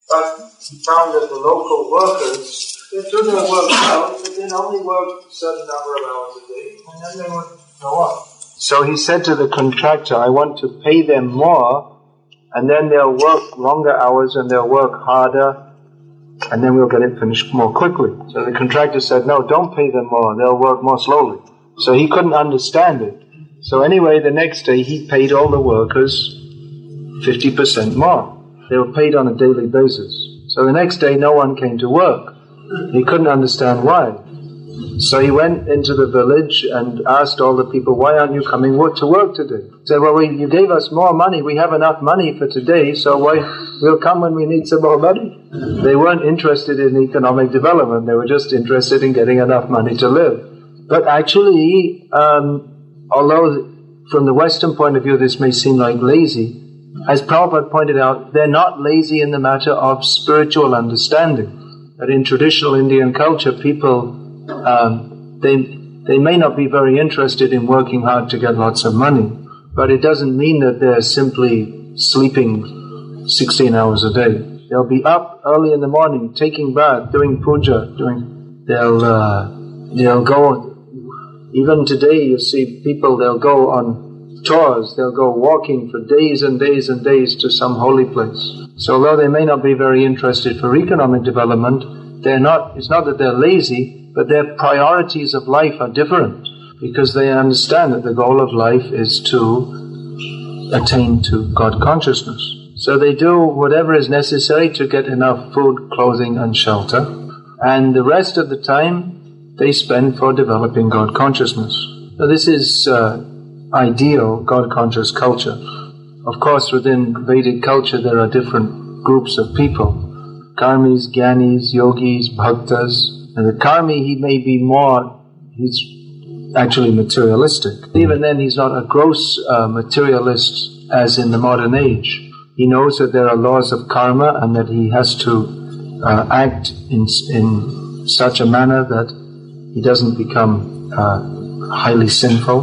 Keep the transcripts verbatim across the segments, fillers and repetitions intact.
But he found that the local workers, they do their work well, but they only work a certain number of hours a day, and then they would go on. So he said to the contractor, I want to pay them more, and then they'll work longer hours and they'll work harder, and then we'll get it finished more quickly. So the contractor said, no, don't pay them more, they'll work more slowly. So he couldn't understand it. So anyway, the next day he paid all the workers fifty percent more. They were paid on a daily basis. So the next day no one came to work. He couldn't understand why. So he went into the village and asked all the people, why aren't you coming to work today? He said, well, we, you gave us more money. We have enough money for today, so why we'll come when we need some more money. They weren't interested in economic development. They were just interested in getting enough money to live. But actually, um, although from the Western point of view this may seem like lazy, as Prabhupada pointed out, they're not lazy in the matter of spiritual understanding. That in traditional Indian culture, people Um, they they may not be very interested in working hard to get lots of money, but it doesn't mean that they're simply sleeping sixteen hours a day. They'll be up early in the morning, taking bath, doing puja, doing. They'll uh, they'll go. Even today, you see people. They'll go on tours. They'll go walking for days and days and days to some holy place. So, although they may not be very interested for economic development, they're not. It's not that they're lazy, but their priorities of life are different, because they understand that the goal of life is to attain to God consciousness. So they do whatever is necessary to get enough food, clothing and shelter, and the rest of the time they spend for developing God consciousness. Now this is uh, ideal God conscious culture. Of course, within Vedic culture there are different groups of people: karmis, gyanis, yogis, bhaktas. And the karmi, he may be more, he's actually materialistic. Even then, he's not a gross uh, materialist as in the modern age. He knows that there are laws of karma and that he has to uh, act in in such a manner that he doesn't become uh, highly sinful.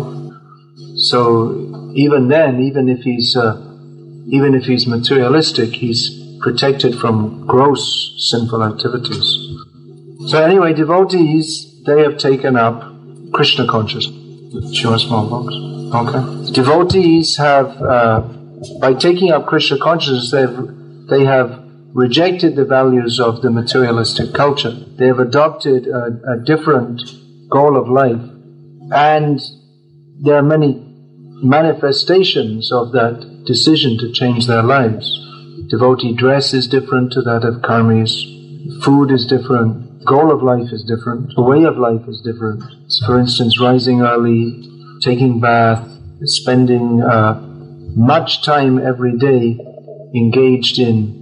So even then, even if he's uh, even if he's materialistic, he's protected from gross sinful activities. So anyway, devotees, they have taken up Krishna consciousness. Show a small box. Okay. Devotees have, uh, by taking up Krishna consciousness, they've, they have rejected the values of the materialistic culture. They have adopted a, a different goal of life. And there are many manifestations of that decision to change their lives. Devotee dress is different to that of karmis. Food is different. Goal of life is different. The way of life is different. For instance, rising early, taking bath, spending uh, much time every day engaged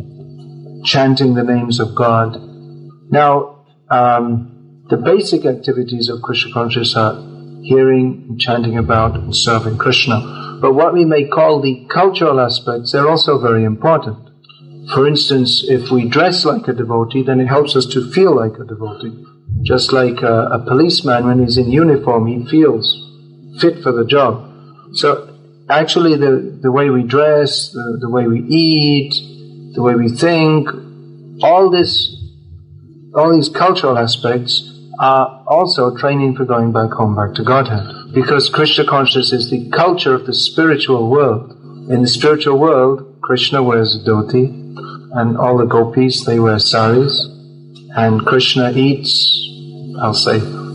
in chanting the names of God. Now, um, the basic activities of Krishna consciousness are hearing and chanting about and serving Krishna. But what we may call the cultural aspects, they're also very important. For instance, if we dress like a devotee, then it helps us to feel like a devotee. Just like a, a policeman, when he's in uniform, he feels fit for the job. So actually the, the way we dress, the, the way we eat, the way we think, all this, all these cultural aspects are also training for going back home, back to Godhead. Because Krishna consciousness is the culture of the spiritual world. In the spiritual world, Krishna wears a dhoti, and all the gopis, they wear saris, and Krishna eats, I'll say,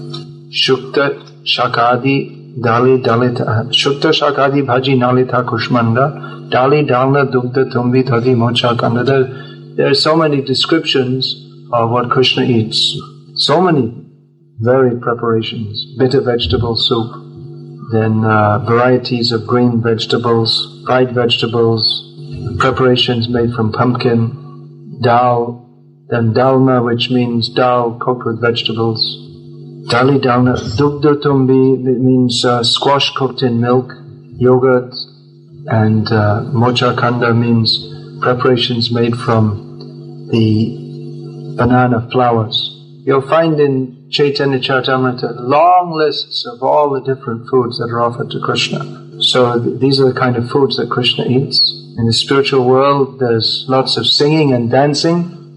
shukta shakadi dali dalita, shukta shakadi bhaji nalita kushmanda, dali dalna dugda tumbi thadi mochakanda. There, there are so many descriptions of what Krishna eats. So many varied preparations. Bitter vegetable soup, then uh, varieties of green vegetables, fried vegetables, preparations made from pumpkin, dal, then dalma, which means dal cooked with vegetables. Dali dalna, dugda tumbi, it means uh, squash cooked in milk, yogurt, and uh, mocha kanda means preparations made from the banana flowers. You'll find in Chaitanya Charitamrita long lists of all the different foods that are offered to Krishna. So th- these are the kind of foods that Krishna eats. In the spiritual world, there's lots of singing and dancing.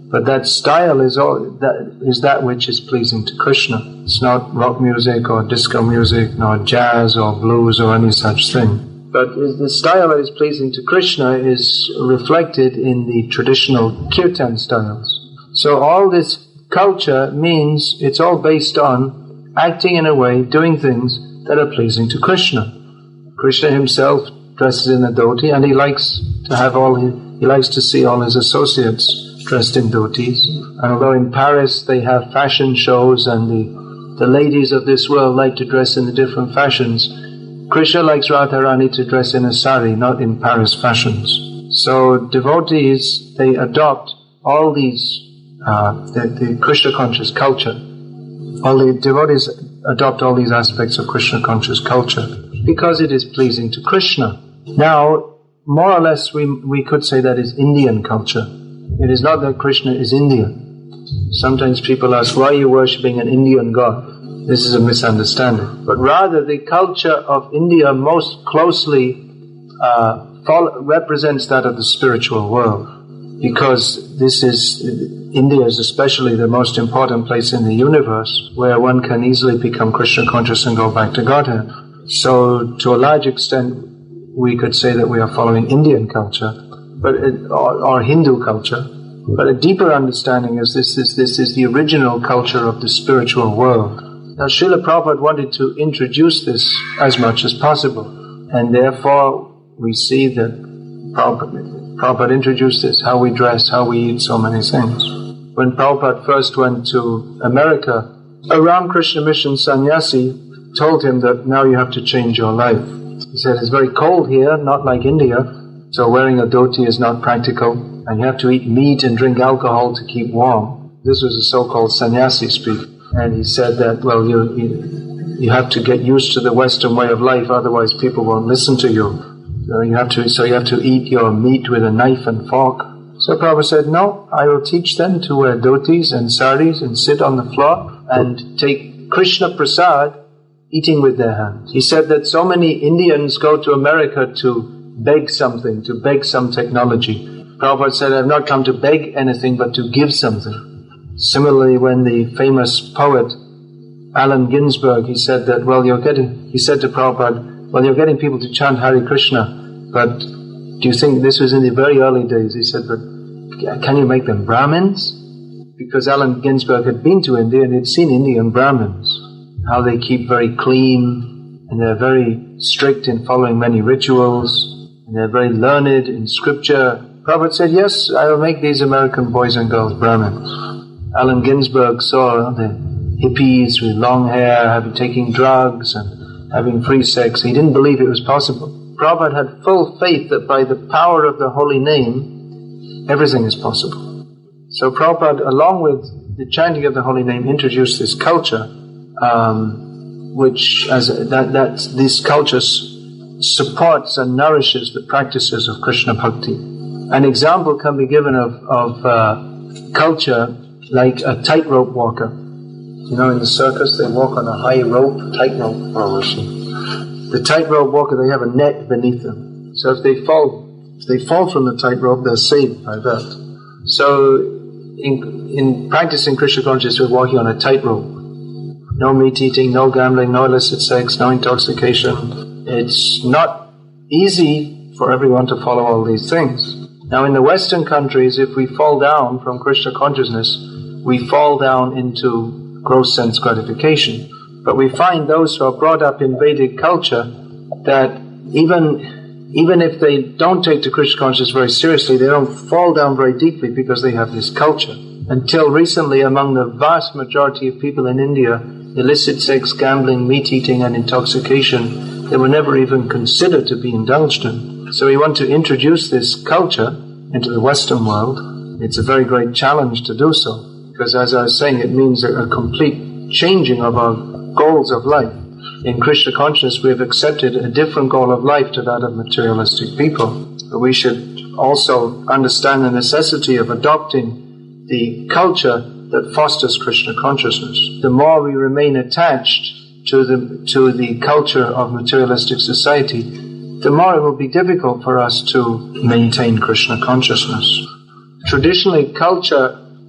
But that style is all that is that which is pleasing to Krishna. It's not rock music or disco music, nor jazz or blues or any such thing. But the style that is pleasing to Krishna is reflected in the traditional kirtan styles. So all this culture means it's all based on acting in a way, doing things that are pleasing to Krishna. Krishna himself dresses in a dhoti, and he likes to have all his, he likes to see all his associates dressed in dhotis. And although in Paris they have fashion shows and the, the ladies of this world like to dress in the different fashions, Krishna likes Radharani to dress in a sari, not in Paris fashions. So devotees, they adopt all these, uh, the, the Krishna conscious culture. All the devotees adopt all these aspects of Krishna conscious culture because it is pleasing to Krishna. Now, more or less we, we could say that is Indian culture. It is not that Krishna is Indian. Sometimes people ask, why are you worshipping an Indian god? This is a misunderstanding. But rather, the culture of India most closely uh, follow, represents that of the spiritual world. Because this is, India is especially the most important place in the universe where one can easily become Krishna conscious and go back to Godhead. So, to a large extent, we could say that we are following Indian culture, but it, or, or Hindu culture. But a deeper understanding is this, this, this is the original culture of the spiritual world. Now, Srila Prabhupada wanted to introduce this as much as possible, and therefore we see that Prabhupada, Prabhupada introduced this, how we dress, how we eat, so many things. When Prabhupada first went to America, a Ramakrishna Mission sannyasi told him that now you have to change your life. He said, it's very cold here, not like India, so wearing a dhoti is not practical, and you have to eat meat and drink alcohol to keep warm. This was a so-called sannyasi speak. And he said that, well, you, you you have to get used to the Western way of life, otherwise people won't listen to you. So you have to, so you have to eat your meat with a knife and fork. So Prabhupada said, no, I will teach them to wear dhotis and saris and sit on the floor and take Krishna Prasad, eating with their hands. He said that so many Indians go to America to beg something, to beg some technology. Prabhupada said, I've not come to beg anything but to give something. Similarly, when the famous poet Allen Ginsberg, he said that, well, you're getting, he said to Prabhupada, well, you're getting people to chant Hare Krishna, but do you think, this was in the very early days, he said, but can you make them Brahmins? Because Allen Ginsberg had been to India and he'd seen Indian Brahmins, how they keep very clean, and they're very strict in following many rituals, and they're very learned in scripture. Prabhupada said, yes, I will make these American boys and girls Brahmins. Allen Ginsberg saw the hippies with long hair, having taking drugs and having free sex. He didn't believe it was possible. Prabhupada had full faith that by the power of the holy name, everything is possible. So Prabhupada, along with the chanting of the holy name, introduced this culture, um, which as that that this culture supports and nourishes the practices of Krishna Bhakti. An example can be given of of uh, culture like a tightrope walker. You know, in the circus, they walk on a high rope, tightrope. The tightrope walker, they have a net beneath them. So if they fall, if they fall from the tightrope, they're saved by that. So, in, in practicing Krishna consciousness, we're walking on a tightrope. No meat eating, no gambling, no illicit sex, no intoxication. It's not easy for everyone to follow all these things. Now, in the Western countries, if we fall down from Krishna consciousness, we fall down into gross sense gratification. But we find those who are brought up in Vedic culture that even, even if they don't take to Krishna consciousness very seriously, they don't fall down very deeply because they have this culture. Until recently, among the vast majority of people in India, illicit sex, gambling, meat eating and intoxication, they were never even considered to be indulged in. So we want to introduce this culture into the Western world. It's a very great challenge to do so. Because as I was saying, it means a, a complete changing of our goals of life. In Krishna consciousness, we have accepted a different goal of life to that of materialistic people. But we should also understand the necessity of adopting the culture that fosters Krishna consciousness. The more we remain attached to the, to the culture of materialistic society, the more it will be difficult for us to maintain Krishna consciousness. Traditionally, culture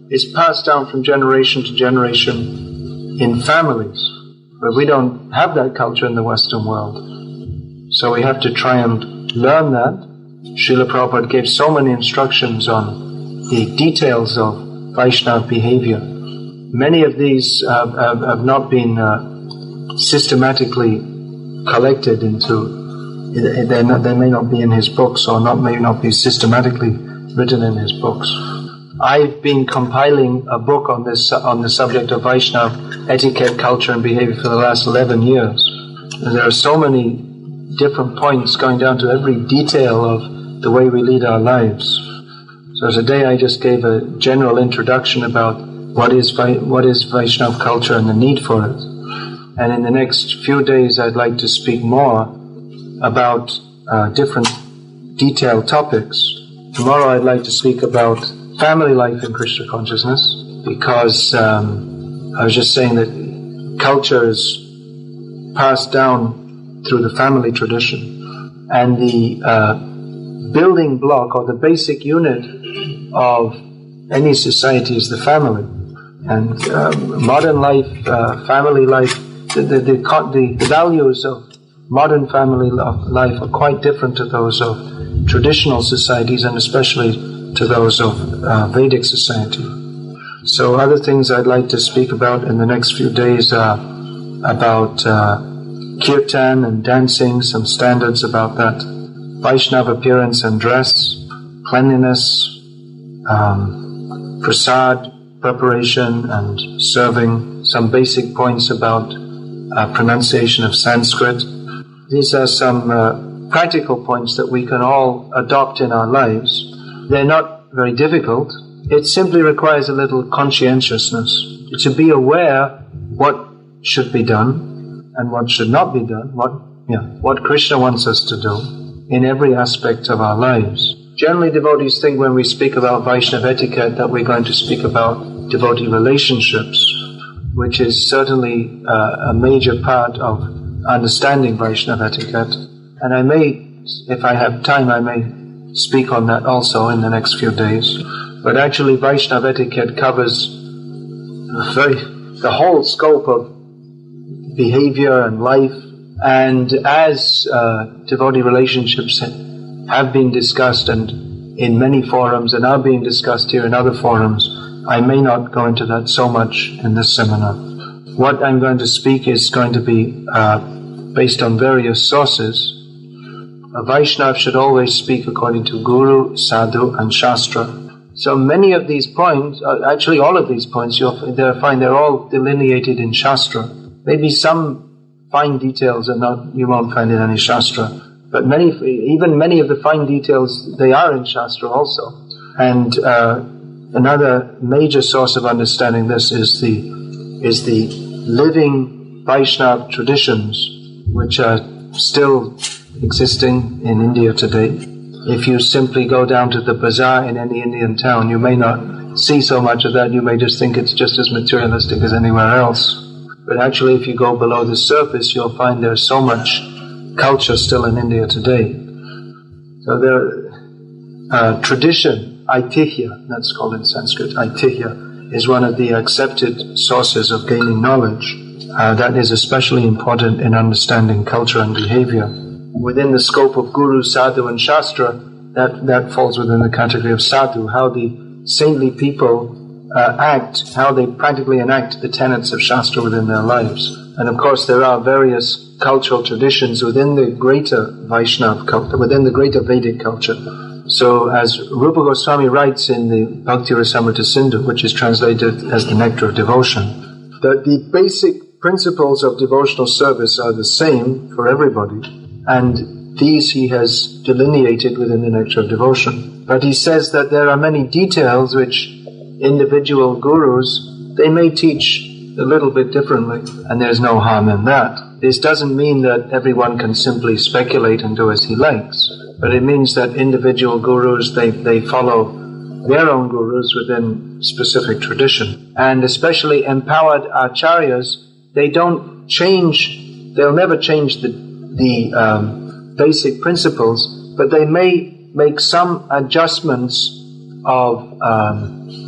is passed down from generation to generation in families, but we don't have that culture in the Western world. So we have to try and learn that. Srila Prabhupada gave so many instructions on the details of Vaishnava behavior. Many of these uh, have, have not been uh, systematically collected into, they not, they may not be in his books, or not may not be systematically written in his books. I've been compiling a book on this on the subject of Vaishnava etiquette, culture and behavior for the last eleven years. And there are so many different points going down to every detail of the way we lead our lives. So today I just gave a general introduction about what is what is Vaishnava culture and the need for it. And in the next few days I'd like to speak more about uh, different detailed topics. Tomorrow I'd like to speak about family life in Krishna consciousness, because um, I was just saying that culture is passed down through the family tradition, and the uh, building block or the basic unit of any society is the family. And um, modern life, uh, family life, the the, the the the values of modern family life are quite different to those of traditional societies, and especially to those of uh, Vedic society. So other things I'd like to speak about in the next few days are about uh, kirtan and dancing, some standards about that, Vaishnava appearance and dress, cleanliness, um, prasad preparation and serving, some basic points about uh, pronunciation of Sanskrit. These are some uh, practical points that we can all adopt in our lives. They're not very difficult. It simply requires a little conscientiousness to be aware what should be done and what should not be done, what, yeah, what Krishna wants us to do in every aspect of our lives. Generally, devotees think when we speak about Vaishnava etiquette that we're going to speak about devotee relationships, which is certainly uh, a major part of understanding Vaishnava etiquette. And I may, if I have time, I may speak on that also in the next few days. But actually, Vaishnava etiquette covers very, the whole scope of behavior and life. And as uh, devotee relationships have been discussed and in many forums and are being discussed here in other forums, I may not go into that so much in this seminar. What I'm going to speak is going to be uh, based on various sources. A Vaishnava should always speak according to Guru, Sadhu and Shastra. So many of these points, uh, actually all of these points, you'll find they're all delineated in Shastra. Maybe some fine details are not, you won't find in any Shastra. But many, even many of the fine details, they are in Shastra also. And uh, another major source of understanding this is the is the living Vaishnava traditions, which are still existing in India today. If you simply go down to the bazaar in any Indian town, you may not see so much of that. You may just think it's just as materialistic as anywhere else. But actually, if you go below the surface, you'll find there's so much culture still in India today. So there, uh, tradition, aitihya, that's called in Sanskrit, aitihya, is one of the accepted sources of gaining knowledge. Uh, that is especially important in understanding culture and behavior. Within the scope of Guru, Sadhu and Shastra, that, that falls within the category of Sadhu, how the saintly people uh, act, how they practically enact the tenets of Shastra within their lives. And of course there are various cultural traditions within the greater Vaishnava culture, within the greater Vedic culture. So as Rupa Goswami writes in the Bhakti Rasamrita Sindhu, which is translated as the Nectar of Devotion, that the basic principles of devotional service are the same for everybody, and these he has delineated within the Nectar of Devotion. But he says that there are many details which individual gurus, they may teach a little bit differently, and there's no harm in that. This doesn't mean that everyone can simply speculate and do as he likes, but it means that individual gurus, they, they follow their own gurus within specific tradition. And especially empowered acharyas, they don't change, they'll never change the, the um, basic principles, but they may make some adjustments of um,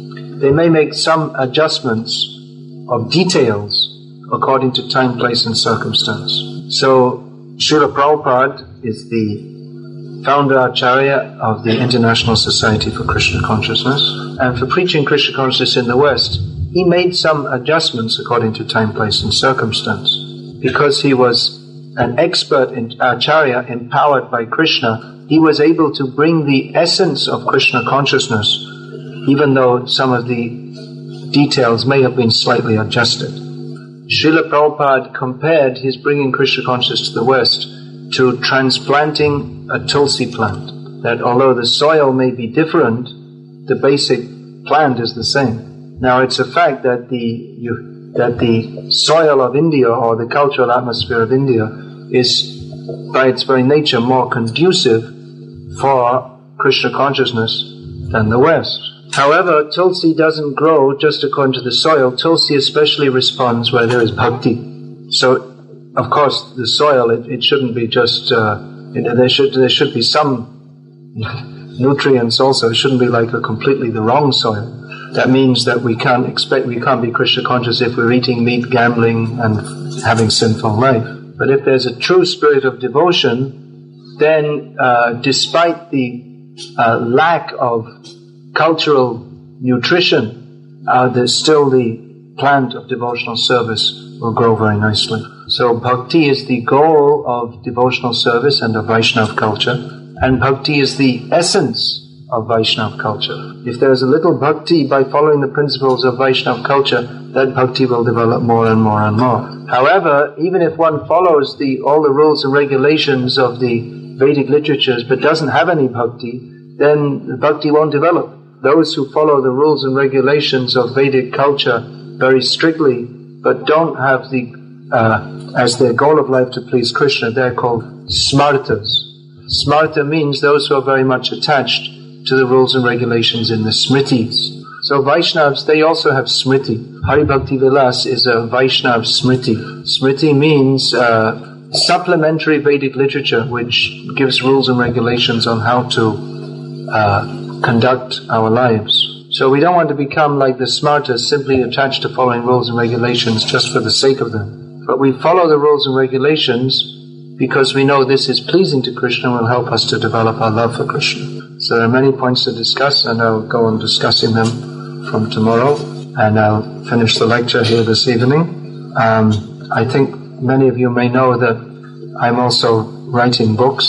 They may make some adjustments of details according to time, place and circumstance. So Srila Prabhupada is the founder Acharya of the International Society for Krishna Consciousness, and for preaching Krishna consciousness in the West, he made some adjustments according to time, place and circumstance. Because he was an expert in Acharya empowered by Krishna, he was able to bring the essence of Krishna consciousness, even though some of the details may have been slightly adjusted. Srila Prabhupada compared his bringing Krishna consciousness to the West to transplanting a tulsi plant, that although the soil may be different, the basic plant is the same. Now it's a fact that the you, that the soil of India, or the cultural atmosphere of India, is by its very nature more conducive for Krishna consciousness than the West. However, tulsi doesn't grow just according to the soil. Tulsi especially responds where there is bhakti. So, of course, the soil, it, it shouldn't be just, uh, it, there should there should be some nutrients also. It shouldn't be like a completely the wrong soil. That means that we can't expect, we can't be Krishna conscious if we're eating meat, gambling, and having sinful life. But if there's a true spirit of devotion, then uh, despite the uh, lack of cultural nutrition, uh, there's still the plant of devotional service will grow very nicely. So bhakti is the goal of devotional service and of Vaishnava culture, and bhakti is the essence of Vaishnava culture. If there is a little bhakti by following the principles of Vaishnava culture, that bhakti will develop more and more and more. However, even if one follows the all the rules and regulations of the Vedic literatures but doesn't have any bhakti, then the bhakti won't develop. Those who follow the rules and regulations of Vedic culture very strictly, but don't have the uh, as their goal of life to please Krishna, they're called smartas. Smarta means those who are very much attached to the rules and regulations in the smritis. So Vaishnavas, they also have smriti. Hari Bhakti Vilas is a Vaishnav smriti. Smriti means uh, supplementary Vedic literature which gives rules and regulations on how to uh, conduct our lives. So we don't want to become like the smartas, simply attached to following rules and regulations just for the sake of them. But we follow the rules and regulations because we know this is pleasing to Krishna and will help us to develop our love for Krishna. So there are many points to discuss, and I'll go on discussing them from tomorrow, and I'll finish the lecture here this evening. Um, I think many of you may know that I'm also writing books,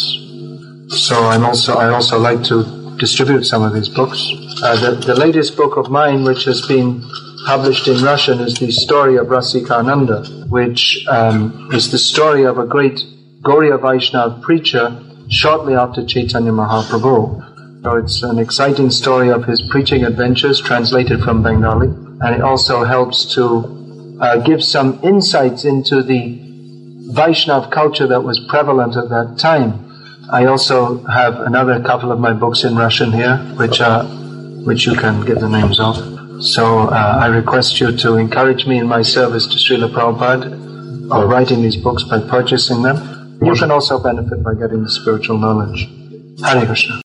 so I'm also I also like to distribute some of these books. Uh, the, the latest book of mine, which has been published in Russian, is the story of Rasikananda, which um, is the story of a great Gauriya Vaishnava preacher shortly after Chaitanya Mahaprabhu. So it's an exciting story of his preaching adventures, translated from Bengali, and it also helps to uh, give some insights into the Vaishnava culture that was prevalent at that time. I also have another couple of my books in Russian here, which are which you can get the names of. So uh, I request you to encourage me in my service to Srila Prabhupada, or writing these books by purchasing them. You can also benefit by getting the spiritual knowledge. Hare Krishna.